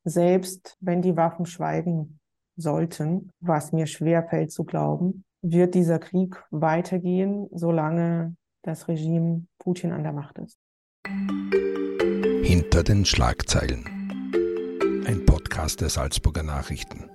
selbst wenn die Waffen schweigen sollten, was mir schwerfällt zu glauben, wird dieser Krieg weitergehen, solange das Regime Putin an der Macht ist. Hinter den Schlagzeilen. Ein Podcast der Salzburger Nachrichten.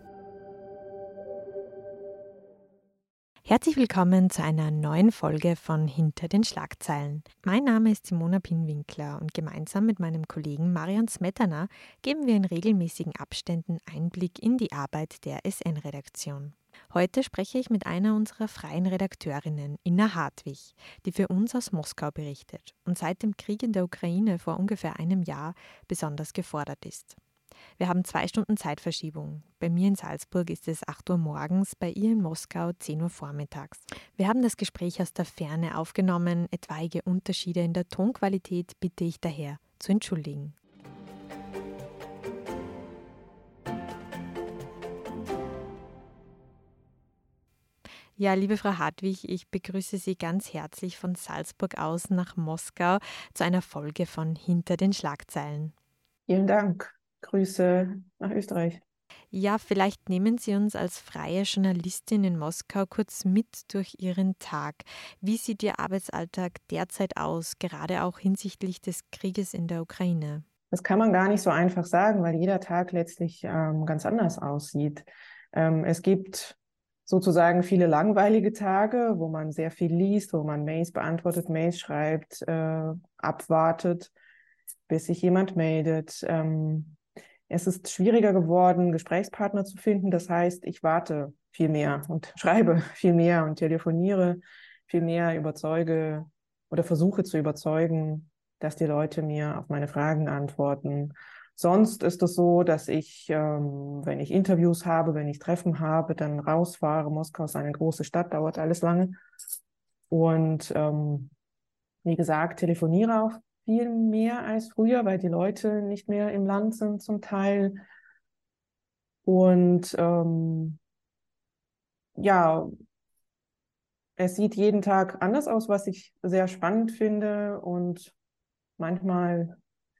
Herzlich willkommen zu einer neuen Folge von Hinter den Schlagzeilen. Mein Name ist Simona Pinwinkler und gemeinsam mit meinem Kollegen Marian Smetana geben wir in regelmäßigen Abständen Einblick in die Arbeit der SN-Redaktion. Heute spreche ich mit einer unserer freien Redakteurinnen, Inna Hartwig, die für uns aus Moskau berichtet und seit dem Krieg in der Ukraine vor ungefähr einem Jahr besonders gefordert ist. Wir haben 2 Stunden Zeitverschiebung. Bei mir in Salzburg ist es 8 Uhr morgens, bei ihr in Moskau 10 Uhr vormittags. Wir haben das Gespräch aus der Ferne aufgenommen. Etwaige Unterschiede in der Tonqualität bitte ich daher zu entschuldigen. Ja, liebe Frau Hartwig, ich begrüße Sie ganz herzlich von Salzburg aus nach Moskau zu einer Folge von Hinter den Schlagzeilen. Vielen Dank. Grüße nach Österreich. Ja, vielleicht nehmen Sie uns als freie Journalistin in Moskau kurz mit durch Ihren Tag. Wie sieht Ihr Arbeitsalltag derzeit aus, gerade auch hinsichtlich des Krieges in der Ukraine? Das kann man gar nicht so einfach sagen, weil jeder Tag letztlich ganz anders aussieht. Es gibt sozusagen viele langweilige Tage, wo man sehr viel liest, wo man Mails beantwortet, Mails schreibt, abwartet, bis sich jemand meldet. Es ist schwieriger geworden, Gesprächspartner zu finden. Das heißt, ich warte viel mehr und schreibe viel mehr und telefoniere viel mehr, überzeuge oder versuche zu überzeugen, dass die Leute mir auf meine Fragen antworten. Sonst ist es so, dass ich, wenn ich Interviews habe, wenn ich Treffen habe, dann rausfahre. Moskau ist eine große Stadt, dauert alles lange. Und wie gesagt, telefoniere auch viel mehr als früher, weil die Leute nicht mehr im Land sind zum Teil. Und ja, es sieht jeden Tag anders aus, was ich sehr spannend finde und manchmal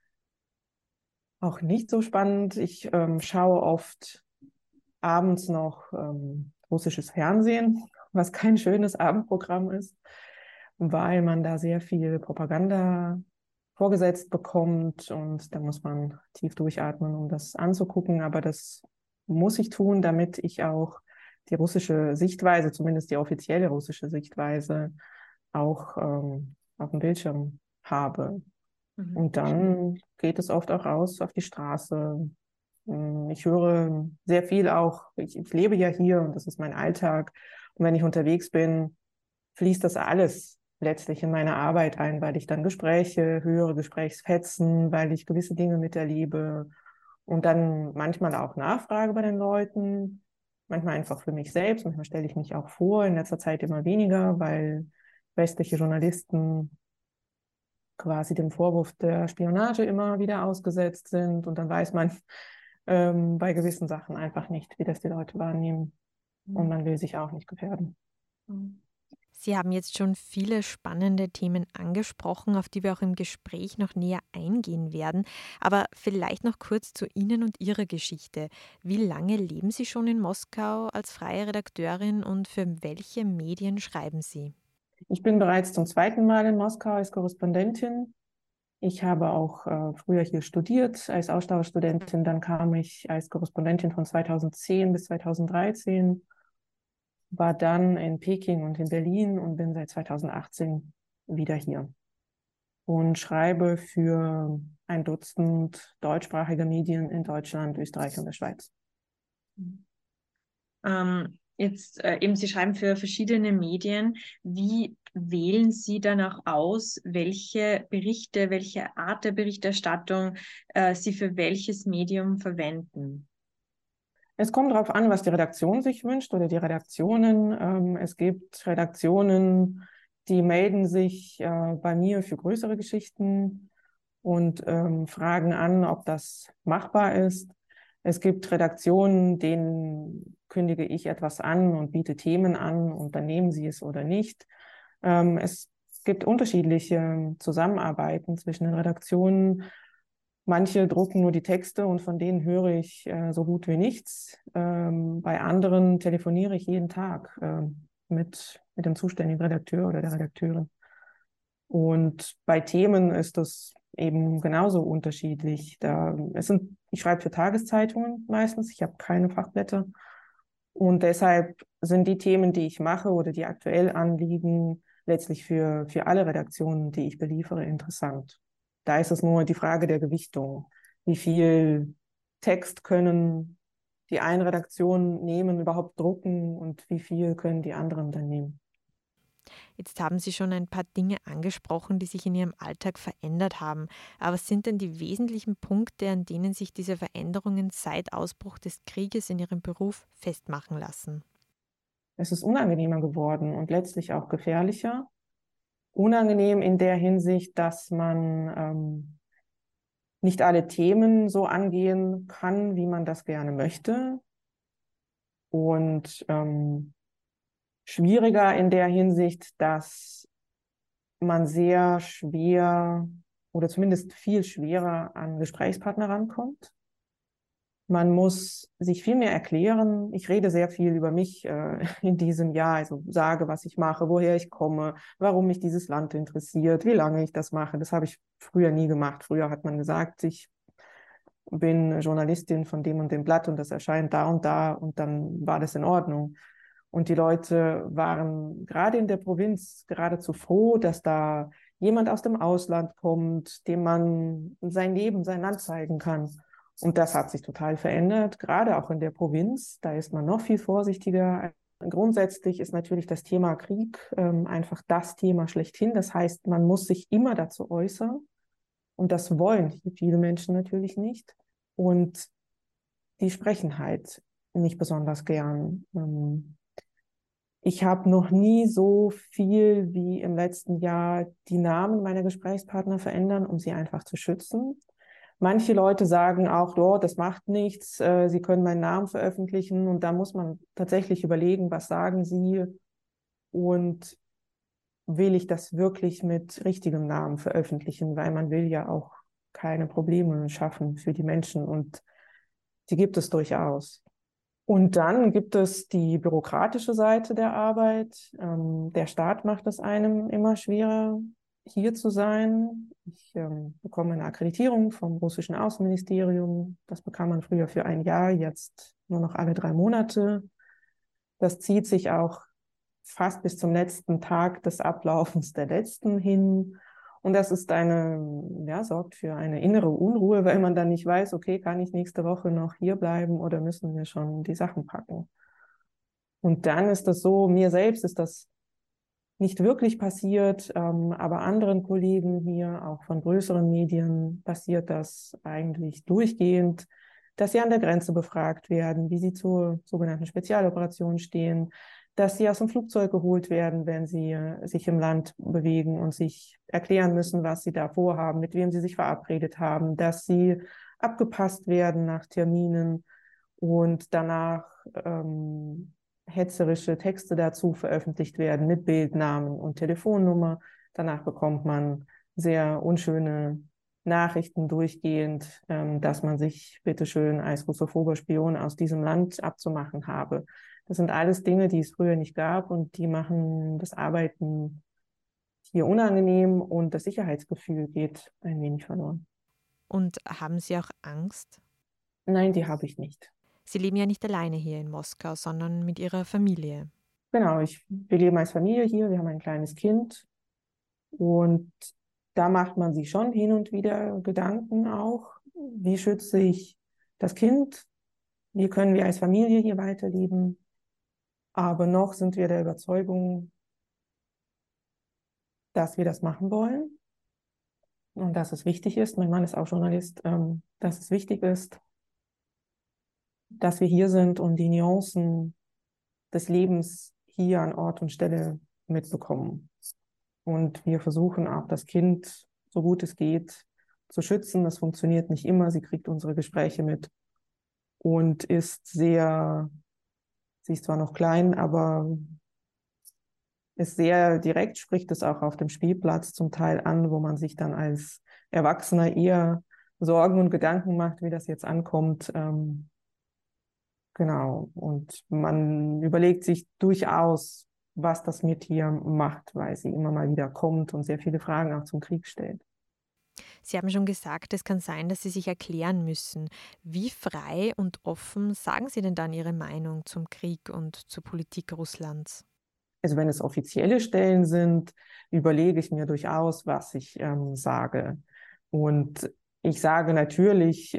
auch nicht so spannend. Ich schaue oft abends noch russisches Fernsehen, was kein schönes Abendprogramm ist, weil man da sehr viel Propaganda vorgesetzt bekommt und da muss man tief durchatmen, um das anzugucken. Aber das muss ich tun, damit ich auch die russische Sichtweise, zumindest die offizielle russische Sichtweise, auch auf dem Bildschirm habe. Und dann geht es oft auch raus auf die Straße. Ich höre sehr viel auch, ich lebe ja hier und das ist mein Alltag. Und wenn ich unterwegs bin, fließt das alles letztlich in meine Arbeit ein, weil ich dann Gespräche höre, Gesprächsfetzen, weil ich gewisse Dinge miterlebe und dann manchmal auch nachfrage bei den Leuten, manchmal einfach für mich selbst, manchmal stelle ich mich auch vor, in letzter Zeit immer weniger, weil westliche Journalisten quasi dem Vorwurf der Spionage immer wieder ausgesetzt sind und dann weiß man bei gewissen Sachen einfach nicht, wie das die Leute wahrnehmen und man will sich auch nicht gefährden. Sie haben jetzt schon viele spannende Themen angesprochen, auf die wir auch im Gespräch noch näher eingehen werden. Aber vielleicht noch kurz zu Ihnen und Ihrer Geschichte. Wie lange leben Sie schon in Moskau als freie Redakteurin und für welche Medien schreiben Sie? Ich bin bereits zum 2. Mal in Moskau als Korrespondentin. Ich habe auch früher hier studiert als Austauschstudentin. Dann kam ich als Korrespondentin von 2010 bis 2013, war dann in Peking und in Berlin und bin seit 2018 wieder hier und schreibe für ein Dutzend deutschsprachige Medien in Deutschland, Österreich und der Schweiz. Eben, Sie schreiben für verschiedene Medien. Wie wählen Sie dann auch aus, welche Berichte, welche Art der Berichterstattung Sie für welches Medium verwenden? Es kommt darauf an, was die Redaktion sich wünscht oder die Redaktionen. Es gibt Redaktionen, die melden sich bei mir für größere Geschichten und fragen an, ob das machbar ist. Es gibt Redaktionen, denen kündige ich etwas an und biete Themen an und dann nehmen sie es oder nicht. Es gibt unterschiedliche Zusammenarbeiten zwischen den Redaktionen. Manche drucken nur die Texte und von denen höre ich so gut wie nichts. Bei anderen telefoniere ich jeden Tag mit dem zuständigen Redakteur oder der Redakteurin. Und bei Themen ist das eben genauso unterschiedlich. Ich schreibe für Tageszeitungen meistens, ich habe keine Fachblätter. Und deshalb sind die Themen, die ich mache oder die aktuell anliegen, letztlich für alle Redaktionen, die ich beliefere, interessant. Da ist es nur die Frage der Gewichtung. Wie viel Text können die eine Redaktion nehmen, überhaupt drucken und wie viel können die anderen dann nehmen? Jetzt haben Sie schon ein paar Dinge angesprochen, die sich in Ihrem Alltag verändert haben. Aber was sind denn die wesentlichen Punkte, an denen sich diese Veränderungen seit Ausbruch des Krieges in Ihrem Beruf festmachen lassen? Es ist unangenehmer geworden und letztlich auch gefährlicher. Unangenehm in der Hinsicht, dass man nicht alle Themen so angehen kann, wie man das gerne möchte. Und schwieriger in der Hinsicht, dass man sehr schwer oder zumindest viel schwerer an Gesprächspartner rankommt. Man muss sich viel mehr erklären. Ich rede sehr viel über mich in diesem Jahr, also sage, was ich mache, woher ich komme, warum mich dieses Land interessiert, wie lange ich das mache. Das habe ich früher nie gemacht. Früher hat man gesagt, ich bin Journalistin von dem und dem Blatt und das erscheint da und dann war das in Ordnung. Und die Leute waren gerade in der Provinz geradezu froh, dass da jemand aus dem Ausland kommt, dem man sein Leben, sein Land zeigen kann. Und das hat sich total verändert, gerade auch in der Provinz. Da ist man noch viel vorsichtiger. Grundsätzlich ist natürlich das Thema Krieg einfach das Thema schlechthin. Das heißt, man muss sich immer dazu äußern. Und das wollen viele Menschen natürlich nicht. Und die sprechen halt nicht besonders gern. Ich habe noch nie so viel wie im letzten Jahr die Namen meiner Gesprächspartner verändern, um sie einfach zu schützen. Manche Leute sagen auch, oh, das macht nichts, sie können meinen Namen veröffentlichen. Und da muss man tatsächlich überlegen, was sagen sie und will ich das wirklich mit richtigem Namen veröffentlichen, weil man will ja auch keine Probleme schaffen für die Menschen und die gibt es durchaus. Und dann gibt es die bürokratische Seite der Arbeit. Der Staat macht es einem immer schwerer, hier zu sein. Ich bekomme eine Akkreditierung vom russischen Außenministerium. Das bekam man früher für ein Jahr, jetzt nur noch alle 3 Monate. Das zieht sich auch fast bis zum letzten Tag des Ablaufens der letzten hin. Und das ist sorgt für eine innere Unruhe, weil man dann nicht weiß, okay, kann ich nächste Woche noch hier bleiben oder müssen wir schon die Sachen packen? Und dann ist das so, mir selbst ist das nicht wirklich passiert, aber anderen Kollegen hier, auch von größeren Medien, passiert das eigentlich durchgehend, dass sie an der Grenze befragt werden, wie sie zur sogenannten Spezialoperation stehen, dass sie aus dem Flugzeug geholt werden, wenn sie sich im Land bewegen und sich erklären müssen, was sie da vorhaben, mit wem sie sich verabredet haben, dass sie abgepasst werden nach Terminen und danach hetzerische Texte dazu veröffentlicht werden mit Bildnamen und Telefonnummer. Danach bekommt man sehr unschöne Nachrichten durchgehend, dass man sich bitteschön als russophober Spion aus diesem Land abzumachen habe. Das sind alles Dinge, die es früher nicht gab und die machen das Arbeiten hier unangenehm und das Sicherheitsgefühl geht ein wenig verloren. Und haben Sie auch Angst? Nein, die habe ich nicht. Sie leben ja nicht alleine hier in Moskau, sondern mit Ihrer Familie. Genau, wir leben als Familie hier, wir haben ein kleines Kind und da macht man sich schon hin und wieder Gedanken auch, wie schütze ich das Kind, wie können wir als Familie hier weiterleben. Aber noch sind wir der Überzeugung, dass wir das machen wollen und dass es wichtig ist. Mein Mann ist auch Journalist, dass es wichtig ist, dass wir hier sind und die Nuancen des Lebens hier an Ort und Stelle mitbekommen. Und wir versuchen auch das Kind, so gut es geht, zu schützen. Das funktioniert nicht immer. Sie kriegt unsere Gespräche mit und sie ist zwar noch klein, aber ist sehr direkt, spricht es auch auf dem Spielplatz zum Teil an, wo man sich dann als Erwachsener eher Sorgen und Gedanken macht, wie das jetzt ankommt. Genau. Und man überlegt sich durchaus, was das mit ihr macht, weil sie immer mal wieder kommt und sehr viele Fragen auch zum Krieg stellt. Sie haben schon gesagt, es kann sein, dass Sie sich erklären müssen. Wie frei und offen sagen Sie denn dann Ihre Meinung zum Krieg und zur Politik Russlands? Also wenn es offizielle Stellen sind, überlege ich mir durchaus, was ich sage. Und ich sage natürlich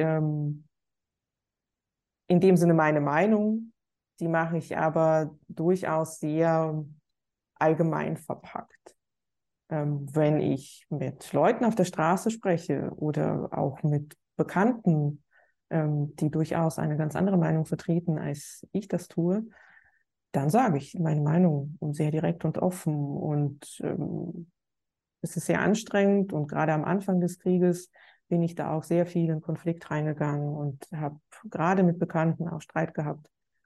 in dem Sinne meine Meinung, die mache ich aber durchaus sehr allgemein verpackt. Wenn ich mit Leuten auf der Straße spreche oder auch mit Bekannten, die durchaus eine ganz andere Meinung vertreten, als ich das tue, dann sage ich meine Meinung sehr direkt und offen. Und es ist sehr anstrengend und gerade am Anfang des Krieges bin ich da auch sehr viel in Konflikt reingegangen und habe gerade mit Bekannten auch Streit gehabt.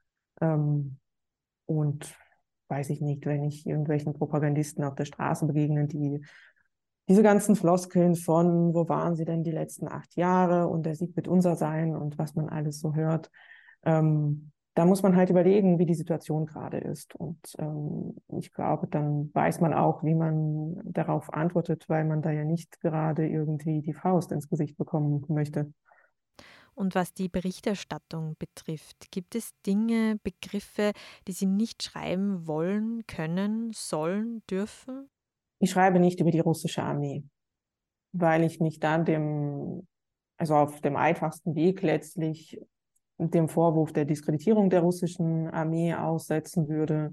Und weiß ich nicht, wenn ich irgendwelchen Propagandisten auf der Straße begegne, die diese ganzen Floskeln von, wo waren sie denn die letzten 8 Jahre und der Sieg wird unser sein und was man alles so hört, da muss man halt überlegen, wie die Situation gerade ist. Und ich glaube, dann weiß man auch, wie man darauf antwortet, weil man da ja nicht gerade irgendwie die Faust ins Gesicht bekommen möchte. Und was die Berichterstattung betrifft, gibt es Dinge, Begriffe, die Sie nicht schreiben wollen, können, sollen, dürfen? Ich schreibe nicht über die russische Armee, weil ich mich dann also auf dem einfachsten Weg letztlich dem Vorwurf der Diskreditierung der russischen Armee aussetzen würde.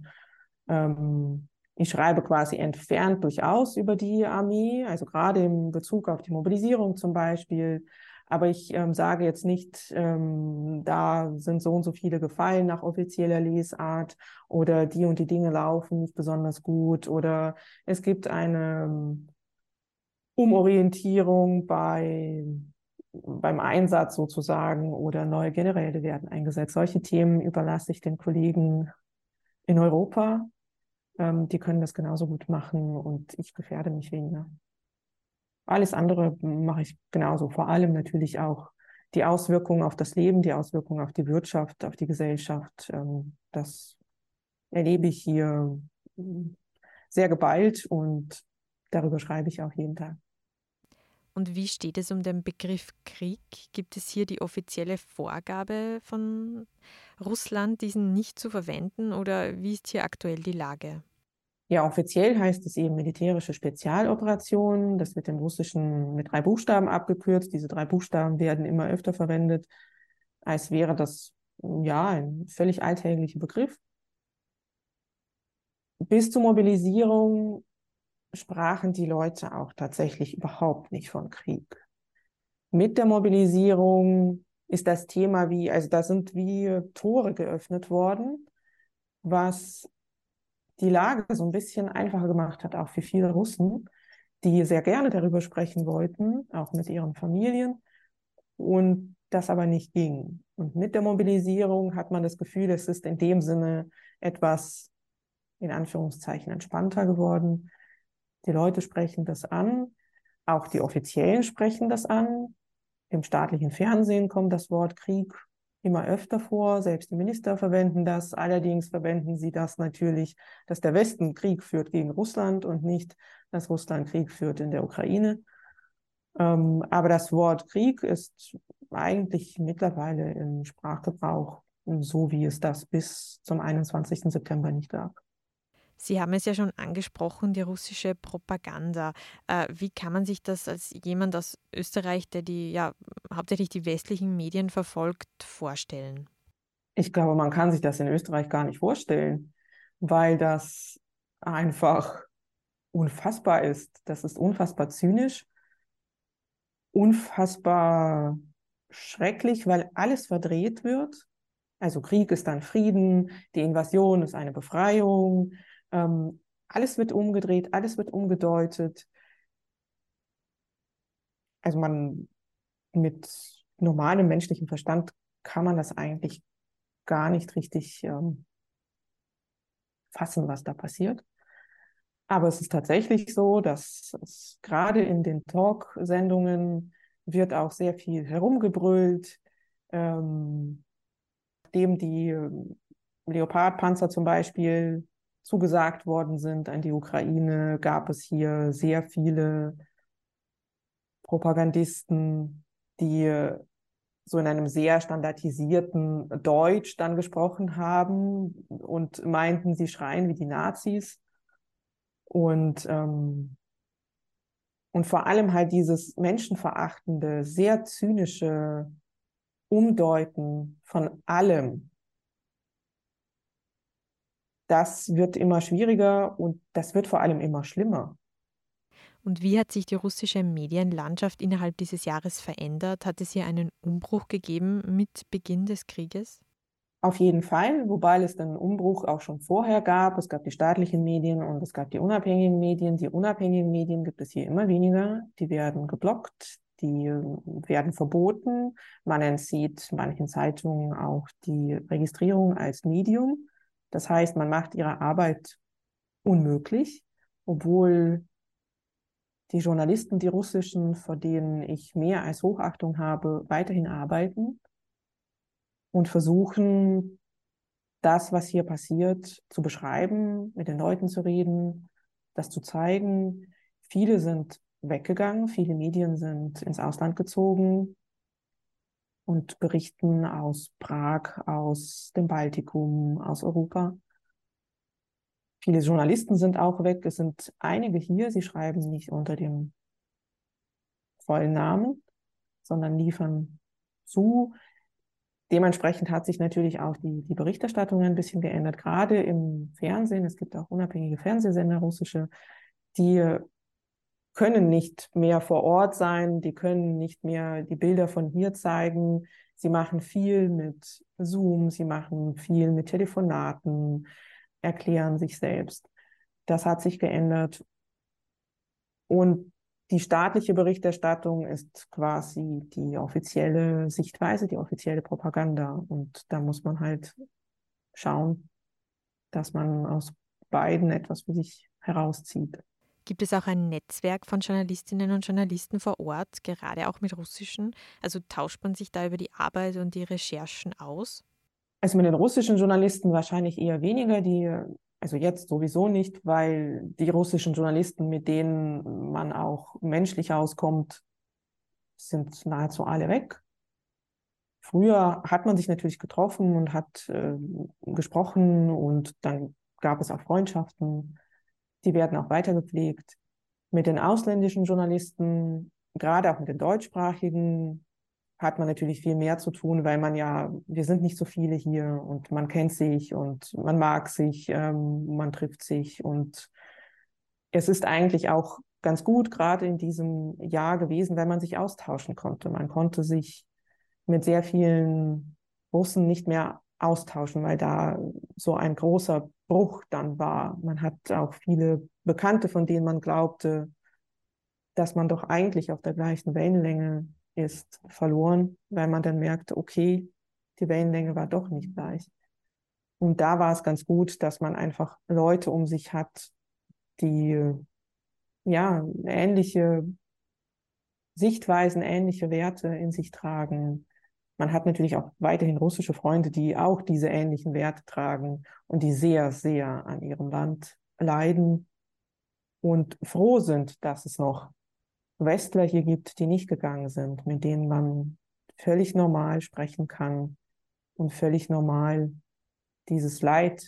Ich schreibe quasi entfernt durchaus über die Armee, also gerade in Bezug auf die Mobilisierung zum Beispiel. Aber ich sage jetzt nicht, da sind so und so viele gefallen nach offizieller Lesart oder die und die Dinge laufen nicht besonders gut oder es gibt eine Umorientierung beim Einsatz sozusagen oder neue Generäle werden eingesetzt. Solche Themen überlasse ich den Kollegen in Europa. Die können das genauso gut machen und ich gefährde mich weniger. Alles andere mache ich genauso. Vor allem natürlich auch die Auswirkungen auf das Leben, die Auswirkungen auf die Wirtschaft, auf die Gesellschaft. Das erlebe ich hier sehr geballt und darüber schreibe ich auch jeden Tag. Und wie steht es um den Begriff Krieg? Gibt es hier die offizielle Vorgabe von Russland, diesen nicht zu verwenden, oder wie ist hier aktuell die Lage? Ja, offiziell heißt es eben militärische Spezialoperation. Das wird im Russischen mit 3 Buchstaben abgekürzt. Diese 3 Buchstaben werden immer öfter verwendet, als wäre das ja ein völlig alltäglicher Begriff. Bis zur Mobilisierung sprachen die Leute auch tatsächlich überhaupt nicht von Krieg. Mit der Mobilisierung ist das Thema also da sind wie Tore geöffnet worden, was die Lage so ein bisschen einfacher gemacht hat, auch für viele Russen, die sehr gerne darüber sprechen wollten, auch mit ihren Familien, und das aber nicht ging. Und mit der Mobilisierung hat man das Gefühl, es ist in dem Sinne etwas, in Anführungszeichen, entspannter geworden. Die Leute sprechen das an, auch die Offiziellen sprechen das an. Im staatlichen Fernsehen kommt das Wort Krieg immer öfter vor. Selbst die Minister verwenden das. Allerdings verwenden sie das natürlich, dass der Westen Krieg führt gegen Russland und nicht, dass Russland Krieg führt in der Ukraine. Aber das Wort Krieg ist eigentlich mittlerweile im Sprachgebrauch so, wie es das bis zum 21. September nicht gab. Sie haben es ja schon angesprochen, die russische Propaganda. Wie kann man sich das als jemand aus Österreich, der hauptsächlich die westlichen Medien verfolgt, vorstellen? Ich glaube, man kann sich das in Österreich gar nicht vorstellen, weil das einfach unfassbar ist. Das ist unfassbar zynisch, unfassbar schrecklich, weil alles verdreht wird. Also Krieg ist dann Frieden, die Invasion ist eine Befreiung. Alles wird umgedreht, alles wird umgedeutet. Also mit normalem menschlichem Verstand kann man das eigentlich gar nicht richtig fassen, was da passiert. Aber es ist tatsächlich so, dass es gerade in den Talksendungen wird auch sehr viel herumgebrüllt. Nachdem die Leopardpanzer zum Beispiel zugesagt worden sind an die Ukraine, gab es hier sehr viele Propagandisten, die so in einem sehr standardisierten Deutsch dann gesprochen haben und meinten, sie schreien wie die Nazis. Und vor allem halt dieses menschenverachtende, sehr zynische Umdeuten von allem, das wird immer schwieriger und das wird vor allem immer schlimmer. Und wie hat sich die russische Medienlandschaft innerhalb dieses Jahres verändert? Hat es hier einen Umbruch gegeben mit Beginn des Krieges? Auf jeden Fall, wobei es dann einen Umbruch auch schon vorher gab. Es gab die staatlichen Medien und es gab die unabhängigen Medien. Die unabhängigen Medien gibt es hier immer weniger. Die werden geblockt, die werden verboten. Man entzieht manchen Zeitungen auch die Registrierung als Medium. Das heißt, man macht ihre Arbeit unmöglich, obwohl die Journalisten, die russischen, vor denen ich mehr als Hochachtung habe, weiterhin arbeiten und versuchen, das, was hier passiert, zu beschreiben, mit den Leuten zu reden, das zu zeigen. Viele sind weggegangen, viele Medien sind ins Ausland gezogen und berichten aus Prag, aus dem Baltikum, aus Europa. Viele Journalisten sind auch weg. Es sind einige hier, sie schreiben nicht unter dem vollen Namen, sondern liefern zu. Dementsprechend hat sich natürlich auch die Berichterstattung ein bisschen geändert, gerade im Fernsehen. Es gibt auch unabhängige Fernsehsender, russische, die können nicht mehr vor Ort sein, die können nicht mehr die Bilder von hier zeigen. Sie machen viel mit Zoom, sie machen viel mit Telefonaten, erklären sich selbst. Das hat sich geändert. Und die staatliche Berichterstattung ist quasi die offizielle Sichtweise, die offizielle Propaganda. Und da muss man halt schauen, dass man aus beiden etwas für sich herauszieht. Gibt es auch ein Netzwerk von Journalistinnen und Journalisten vor Ort, gerade auch mit russischen? Also tauscht man sich da über die Arbeit und die Recherchen aus? Also mit den russischen Journalisten wahrscheinlich eher weniger, also jetzt sowieso nicht, weil die russischen Journalisten, mit denen man auch menschlich auskommt, sind nahezu alle weg. Früher hat man sich natürlich getroffen und hat gesprochen und dann gab es auch Freundschaften, die werden auch weiter gepflegt. Mit den ausländischen Journalisten, gerade auch mit den deutschsprachigen, hat man natürlich viel mehr zu tun, weil wir sind nicht so viele hier und man kennt sich und man mag sich, man trifft sich und es ist eigentlich auch ganz gut, gerade in diesem Jahr gewesen, weil man sich austauschen konnte. Man konnte sich mit sehr vielen Russen nicht mehr austauschen, weil da so ein großer Bruch dann war. Man hat auch viele Bekannte, von denen man glaubte, dass man doch eigentlich auf der gleichen Wellenlänge ist, verloren, weil man dann merkte, okay, die Wellenlänge war doch nicht gleich. Und da war es ganz gut, dass man einfach Leute um sich hat, die ja ähnliche Sichtweisen, ähnliche Werte in sich tragen. Man hat natürlich auch weiterhin russische Freunde, die auch diese ähnlichen Werte tragen und die sehr, sehr an ihrem Land leiden und froh sind, dass es noch Westler hier gibt, die nicht gegangen sind, mit denen man völlig normal sprechen kann und völlig normal dieses Leid,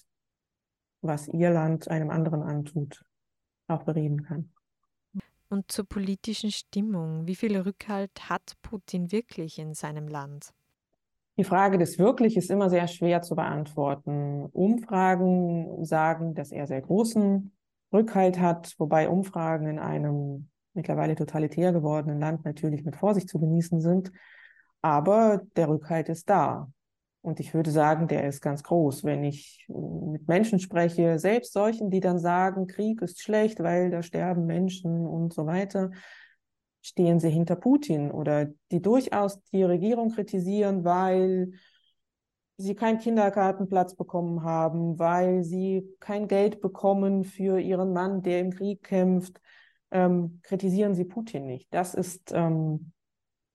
was ihr Land einem anderen antut, auch bereden kann. Und zur politischen Stimmung. Wie viel Rückhalt hat Putin wirklich in seinem Land? Die Frage des Wirklich ist immer sehr schwer zu beantworten. Umfragen sagen, dass er sehr großen Rückhalt hat, wobei Umfragen in einem mittlerweile totalitär gewordenen Land natürlich mit Vorsicht zu genießen sind. Aber der Rückhalt ist da. Und ich würde sagen, der ist ganz groß. Wenn ich mit Menschen spreche, selbst solchen, die dann sagen, Krieg ist schlecht, weil da sterben Menschen und so weiter, stehen sie hinter Putin oder die durchaus die Regierung kritisieren, weil sie keinen Kindergartenplatz bekommen haben, weil sie kein Geld bekommen für ihren Mann, der im Krieg kämpft, kritisieren sie Putin nicht. Das ist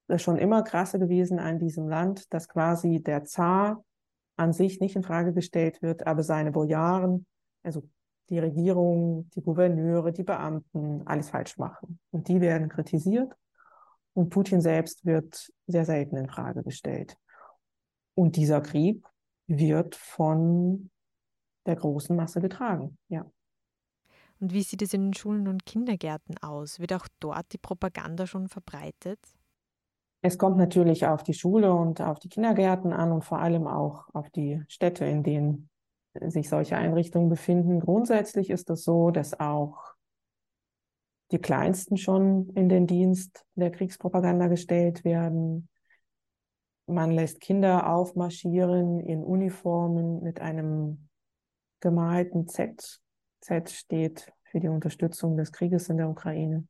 das schon immer krasse gewesen an diesem Land, dass quasi der Zar an sich nicht in Frage gestellt wird, aber seine Bojaren, also die Regierung, die Gouverneure, die Beamten, alles falsch machen. Und die werden kritisiert und Putin selbst wird sehr selten in Frage gestellt. Und dieser Krieg wird von der großen Masse getragen, ja. Und wie sieht es in den Schulen und Kindergärten aus? Wird auch dort die Propaganda schon verbreitet? Es kommt natürlich auf die Schule und auf die Kindergärten an und vor allem auch auf die Städte, in denen sich solche Einrichtungen befinden. Grundsätzlich ist es so, dass auch die Kleinsten schon in den Dienst der Kriegspropaganda gestellt werden. Man lässt Kinder aufmarschieren in Uniformen mit einem gemalten Z. Z steht für die Unterstützung des Krieges in der Ukraine.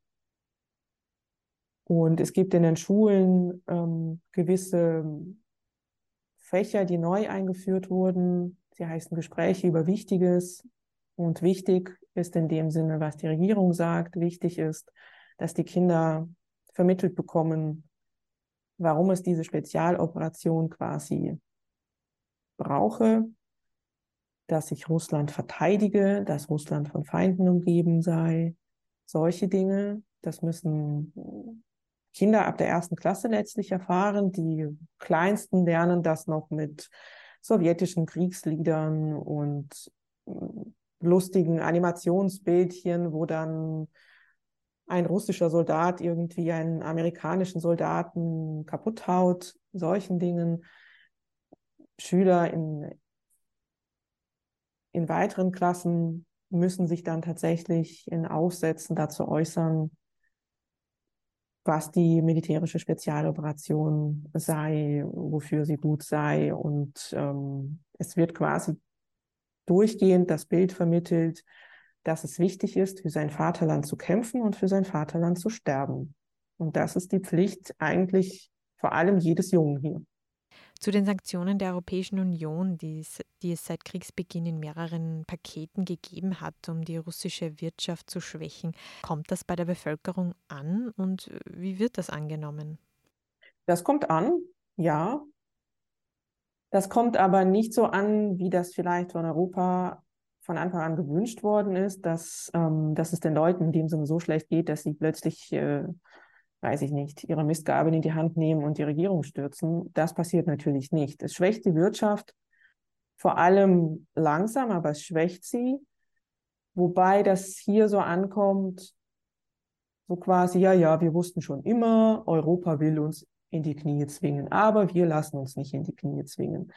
Und es gibt in den Schulen gewisse Fächer, die neu eingeführt wurden. Sie heißen Gespräche über Wichtiges. Und wichtig ist in dem Sinne, was die Regierung sagt. Wichtig ist, dass die Kinder vermittelt bekommen, warum es diese Spezialoperation quasi brauche, dass sich Russland verteidige, dass Russland von Feinden umgeben sei. Solche Dinge, das müssen Kinder ab der 1. Klasse letztlich erfahren. Die Kleinsten lernen das noch mit sowjetischen Kriegsliedern und lustigen Animationsbildchen, wo dann ein russischer Soldat irgendwie einen amerikanischen Soldaten kaputt haut. Solchen Dingen. Schüler in weiteren Klassen müssen sich dann tatsächlich in Aufsätzen dazu äußern, was die militärische Spezialoperation sei, wofür sie gut sei. Und es wird quasi durchgehend das Bild vermittelt, dass es wichtig ist, für sein Vaterland zu kämpfen und für sein Vaterland zu sterben. Und das ist die Pflicht eigentlich vor allem jedes Jungen hier. Zu den Sanktionen der Europäischen Union, die es seit Kriegsbeginn in mehreren Paketen gegeben hat, um die russische Wirtschaft zu schwächen, kommt das bei der Bevölkerung an und wie wird das angenommen? Das kommt an, ja. Das kommt aber nicht so an, wie das vielleicht von Europa von Anfang an gewünscht worden ist, dass es den Leuten in dem Sinne so schlecht geht, dass sie plötzlich, weiß ich nicht, ihre Mistgabel in die Hand nehmen und die Regierung stürzen. Das passiert natürlich nicht. Es schwächt die Wirtschaft vor allem langsam, aber es schwächt sie. Wobei das hier so ankommt, so quasi, ja, ja, wir wussten schon immer, Europa will uns in die Knie zwingen, aber wir lassen uns nicht in die Knie zwingen.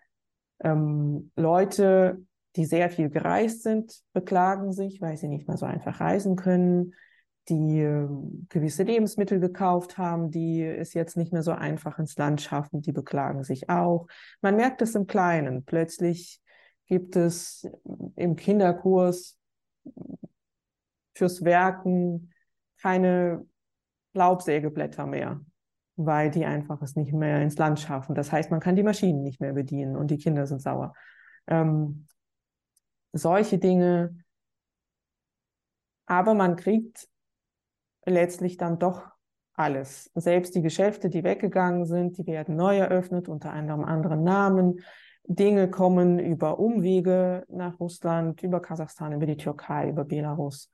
Leute, die sehr viel gereist sind, beklagen sich, weil sie nicht mehr so einfach reisen können, die gewisse Lebensmittel gekauft haben, die es jetzt nicht mehr so einfach ins Land schaffen, die beklagen sich auch. Man merkt es im Kleinen. Plötzlich gibt es im Kinderkurs fürs Werken keine Laubsägeblätter mehr, weil die einfach es nicht mehr ins Land schaffen. Das heißt, man kann die Maschinen nicht mehr bedienen und die Kinder sind sauer. Solche Dinge. Aber man kriegt letztlich dann doch alles. Selbst die Geschäfte, die weggegangen sind, die werden neu eröffnet, unter anderem anderen Namen. Dinge kommen über Umwege nach Russland, über Kasachstan, über die Türkei, über Belarus.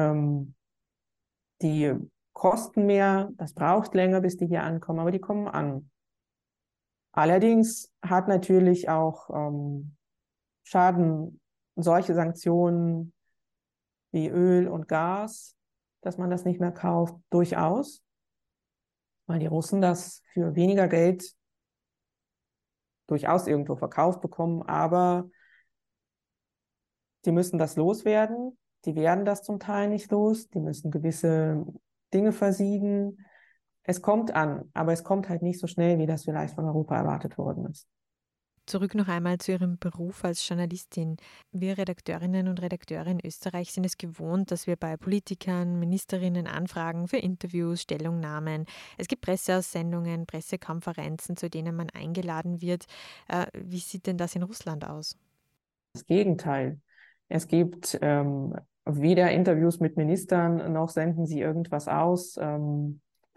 Die kosten mehr, das braucht länger, bis die hier ankommen, aber die kommen an. Allerdings hat natürlich auch Schaden solche Sanktionen wie Öl und Gas, dass man das nicht mehr kauft, durchaus, weil die Russen das für weniger Geld durchaus irgendwo verkauft bekommen, aber die müssen das loswerden. Die werden das zum Teil nicht los. Die müssen gewisse Dinge versiegen. Es kommt an, aber es kommt halt nicht so schnell, wie das vielleicht von Europa erwartet worden ist. Zurück noch einmal zu Ihrem Beruf als Journalistin. Wir Redakteurinnen und Redakteure in Österreich sind es gewohnt, dass wir bei Politikern, Ministerinnen anfragen für Interviews, Stellungnahmen. Es gibt Presseaussendungen, Pressekonferenzen, zu denen man eingeladen wird. Wie sieht denn das in Russland aus? Das Gegenteil. Es gibt weder Interviews mit Ministern, noch senden sie irgendwas aus. Das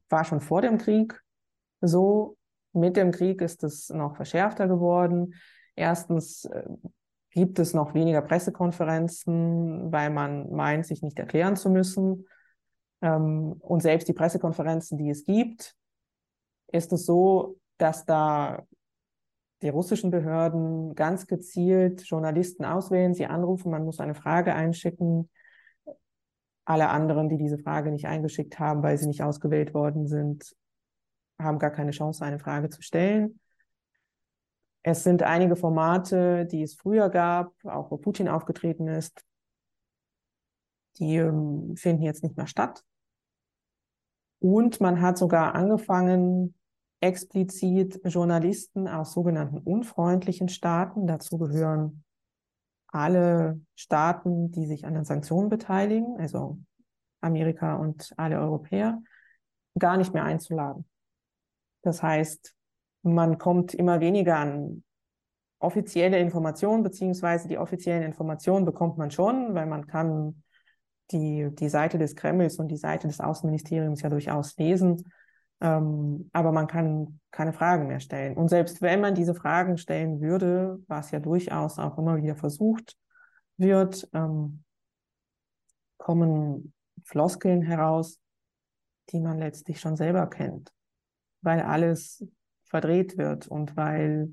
war schon vor dem Krieg so. Mit dem Krieg ist es noch verschärfter geworden. Erstens gibt es noch weniger Pressekonferenzen, weil man meint, sich nicht erklären zu müssen. Und selbst die Pressekonferenzen, die es gibt, ist es so, dass da die russischen Behörden ganz gezielt Journalisten auswählen, sie anrufen, man muss eine Frage einschicken. Alle anderen, die diese Frage nicht eingeschickt haben, weil sie nicht ausgewählt worden sind, haben gar keine Chance, eine Frage zu stellen. Es sind einige Formate, die es früher gab, auch wo Putin aufgetreten ist, die finden jetzt nicht mehr statt. Und man hat sogar angefangen, explizit Journalisten aus sogenannten unfreundlichen Staaten, dazu gehören alle Staaten, die sich an den Sanktionen beteiligen, also Amerika und alle Europäer, gar nicht mehr einzuladen. Das heißt, man kommt immer weniger an offizielle Informationen, beziehungsweise die offiziellen Informationen bekommt man schon, weil man kann die Seite des Kremls und die Seite des Außenministeriums ja durchaus lesen. Aber man kann keine Fragen mehr stellen. Und selbst wenn man diese Fragen stellen würde, was ja durchaus auch immer wieder versucht wird, kommen Floskeln heraus, die man letztlich schon selber kennt, weil alles verdreht wird und weil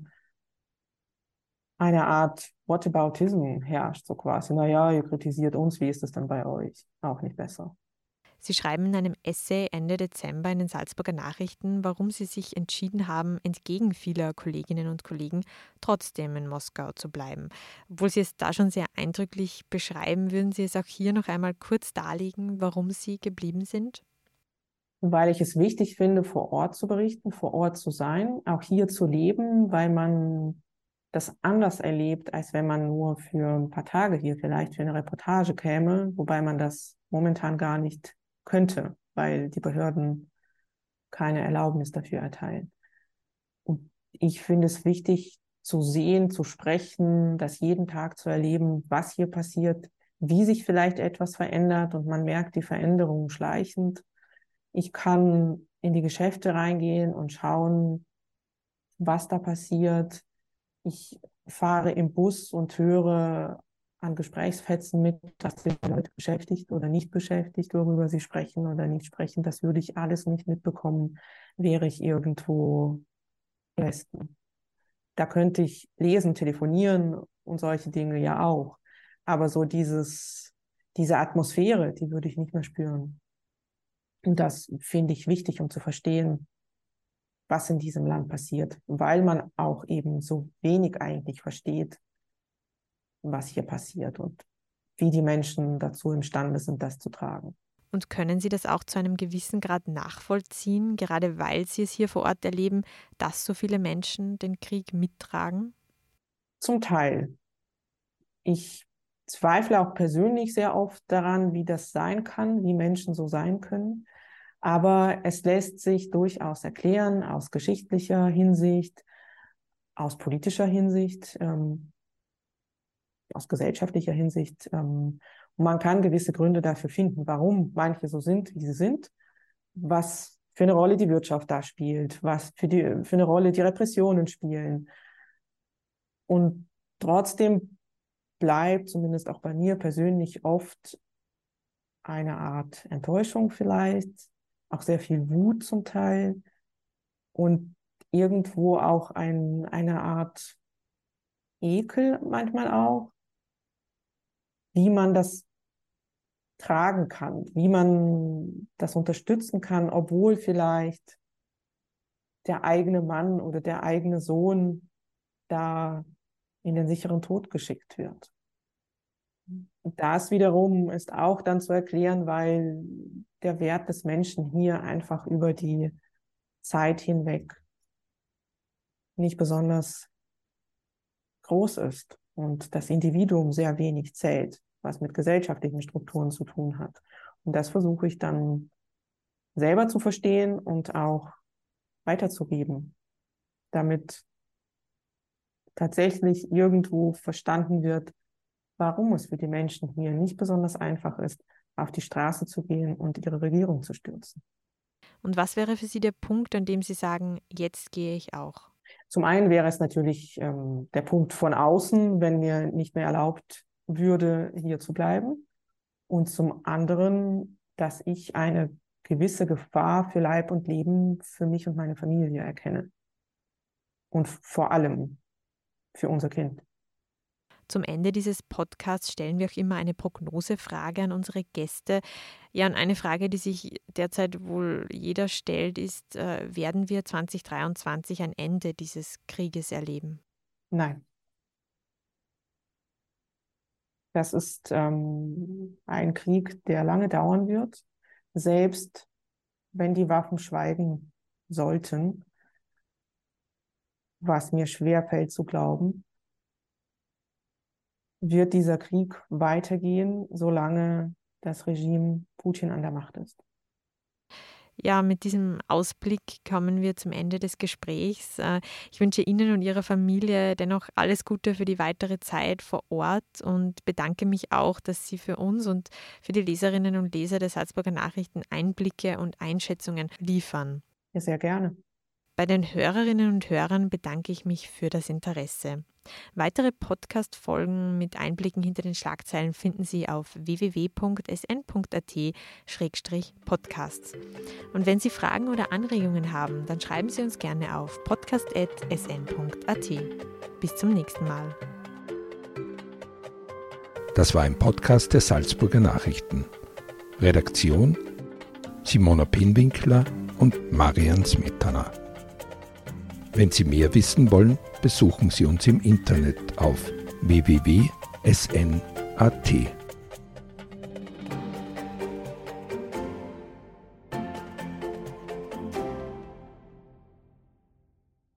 eine Art Whataboutism herrscht, so quasi. Naja, ihr kritisiert uns, wie ist es dann bei euch? Auch nicht besser. Sie schreiben in einem Essay Ende Dezember in den Salzburger Nachrichten, warum Sie sich entschieden haben, entgegen vieler Kolleginnen und Kollegen trotzdem in Moskau zu bleiben. Obwohl Sie es da schon sehr eindrücklich beschreiben, würden Sie es auch hier noch einmal kurz darlegen, warum Sie geblieben sind? Weil ich es wichtig finde, vor Ort zu berichten, vor Ort zu sein, auch hier zu leben, weil man das anders erlebt, als wenn man nur für ein paar Tage hier vielleicht für eine Reportage käme, wobei man das momentan gar nicht könnte, weil die Behörden keine Erlaubnis dafür erteilen. Und ich finde es wichtig zu sehen, zu sprechen, das jeden Tag zu erleben, was hier passiert, wie sich vielleicht etwas verändert und man merkt die Veränderungen schleichend. Ich kann in die Geschäfte reingehen und schauen, was da passiert. Ich fahre im Bus und höre an Gesprächsfetzen mit, dass die Leute beschäftigt oder nicht beschäftigt, worüber sie sprechen oder nicht sprechen. Das würde ich alles nicht mitbekommen, wäre ich irgendwo im Westen. Da könnte ich lesen, telefonieren und solche Dinge ja auch. Aber so diese Atmosphäre, die würde ich nicht mehr spüren. Und das finde ich wichtig, um zu verstehen, was in diesem Land passiert, weil man auch eben so wenig eigentlich versteht, was hier passiert und wie die Menschen dazu imstande sind, das zu tragen. Und können Sie das auch zu einem gewissen Grad nachvollziehen, gerade weil Sie es hier vor Ort erleben, dass so viele Menschen den Krieg mittragen? Zum Teil. Ich zweifle auch persönlich sehr oft daran, wie das sein kann, wie Menschen so sein können. Aber es lässt sich durchaus erklären aus geschichtlicher Hinsicht, aus politischer Hinsicht, aus gesellschaftlicher Hinsicht. Und man kann gewisse Gründe dafür finden, warum manche so sind, wie sie sind, was für eine Rolle die Wirtschaft da spielt, was für eine Rolle die Repressionen spielen. Und trotzdem bleibt, zumindest auch bei mir persönlich, oft eine Art Enttäuschung vielleicht, auch sehr viel Wut zum Teil und irgendwo auch eine Art Ekel manchmal auch, wie man das tragen kann, wie man das unterstützen kann, obwohl vielleicht der eigene Mann oder der eigene Sohn da in den sicheren Tod geschickt wird. Und das wiederum ist auch dann zu erklären, weil der Wert des Menschen hier einfach über die Zeit hinweg nicht besonders groß ist und das Individuum sehr wenig zählt, was mit gesellschaftlichen Strukturen zu tun hat. Und das versuche ich dann selber zu verstehen und auch weiterzugeben, damit tatsächlich irgendwo verstanden wird, warum es für die Menschen hier nicht besonders einfach ist, auf die Straße zu gehen und ihre Regierung zu stürzen. Und was wäre für Sie der Punkt, an dem Sie sagen, jetzt gehe ich auch? Zum einen wäre es natürlich der Punkt von außen, wenn mir nicht mehr erlaubt würde, hier zu bleiben. Und zum anderen, dass ich eine gewisse Gefahr für Leib und Leben für mich und meine Familie erkenne. Und vor allem für unser Kind. Zum Ende dieses Podcasts stellen wir auch immer eine Prognosefrage an unsere Gäste. Ja, und eine Frage, die sich derzeit wohl jeder stellt, ist, werden wir 2023 ein Ende dieses Krieges erleben? Nein. Das ist ein Krieg, der lange dauern wird, selbst wenn die Waffen schweigen sollten, was mir schwerfällt zu glauben, wird dieser Krieg weitergehen, solange das Regime Putin an der Macht ist. Ja, mit diesem Ausblick kommen wir zum Ende des Gesprächs. Ich wünsche Ihnen und Ihrer Familie dennoch alles Gute für die weitere Zeit vor Ort und bedanke mich auch, dass Sie für uns und für die Leserinnen und Leser der Salzburger Nachrichten Einblicke und Einschätzungen liefern. Ja, sehr gerne. Bei den Hörerinnen und Hörern bedanke ich mich für das Interesse. Weitere Podcast-Folgen mit Einblicken hinter den Schlagzeilen finden Sie auf www.sn.at/podcasts. Und wenn Sie Fragen oder Anregungen haben, dann schreiben Sie uns gerne auf podcast@sn.at. Bis zum nächsten Mal. Das war ein Podcast der Salzburger Nachrichten. Redaktion Simona Pinwinkler und Marian Smetana. Wenn Sie mehr wissen wollen, besuchen Sie uns im Internet auf www.sn.at.